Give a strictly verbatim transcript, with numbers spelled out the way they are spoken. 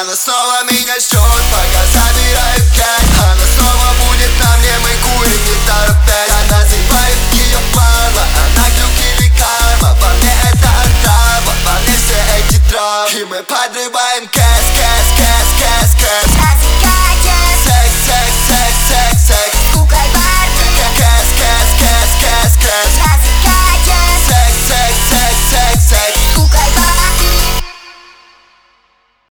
Она снова меня ждет, пока забираю кайф. Она снова будет на мне, мы курим не торопясь. Она заебает ее мало, она глюк или карма. Во мне это отрава, во мне все эти травмы. И мы подрываем кэс, кэс, кэс, кэс, кэс. Секс, секс, секс, секс, секс. Кэс, кэс, кэс, кэс, кэс.